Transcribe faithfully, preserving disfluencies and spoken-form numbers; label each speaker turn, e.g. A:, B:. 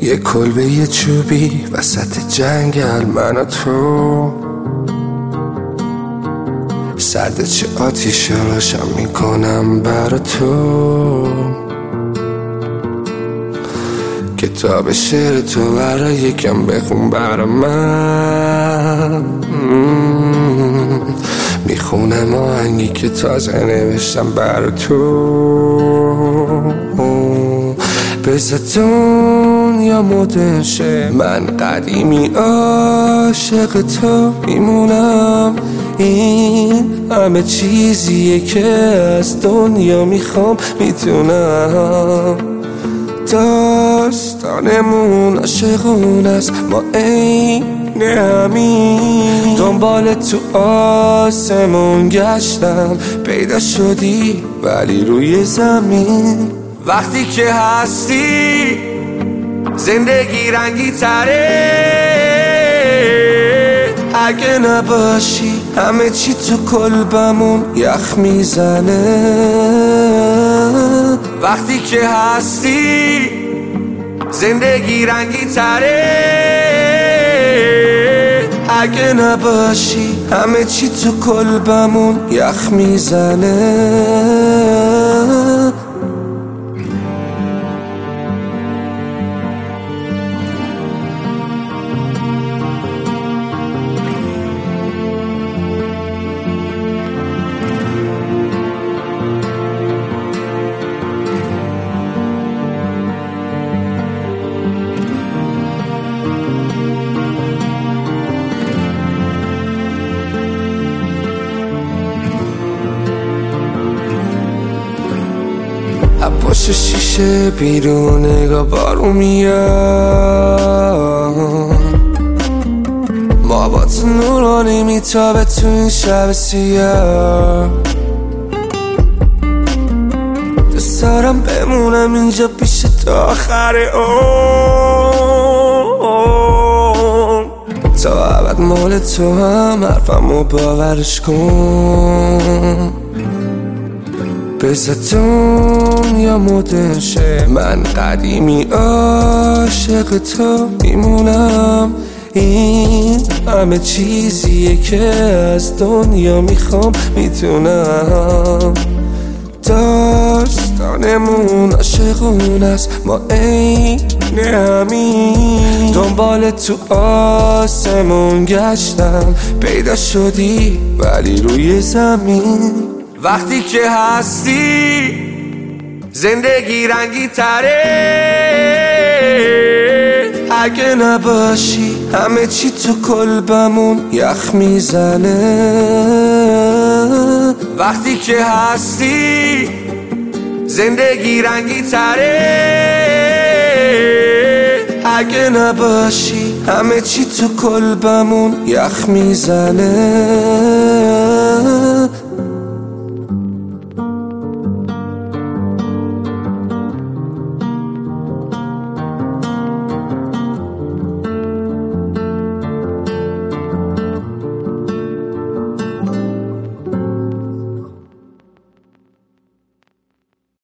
A: یه کلبه یه چوبی وسط جنگل، من و تو سرد چه آتیش روشن میکنم برا تو. کتاب شعر تو برا یکم بخون برا من، میخونم آهنگی که تازه نوشتم برا تو. بذار دنیا مدرن شه، من قدیمی عاشق تو میمونم. این همه چیزیه که از دنیا میخوام میتونم. داستانمون عاشقون است، ما عین همین. دنبال تو آسمون گشتم، پیدا شدی ولی روی زمین. وقتی که هستی زندگی رنگی تره، اگه نباشی همه چی تو قلبمون یخ میزنه. وقتی که هستی زندگی رنگی تره، اگه نباشی همه چی تو قلبمون یخ میزنه. پشت شیشه بیرون نگاه بارون میاد، مابات نورانی میتابه تو این شب سیاه. دوست دارم بمونم اینجا پیش تا آخر عمر، تا ابد مال تو هم حرفمو باورش کن. بذار دنیا مدرن شه، من قدیمی عاشق تو میمونم. این همه چیزیه که از دنیا میخوام میتونم. داستانمون عاشقون است، ما عین همین. دنبال تو آسمون گشتم، پیدا شدی ولی روی زمین. وقتی که هستی زندگی رنگی تره، اگه نباشی همه چی تو قلبمون یخ میزنه. وقتی که هستی زندگی رنگی تره، اگه نباشی همه چی تو قلبمون یخ میزنه.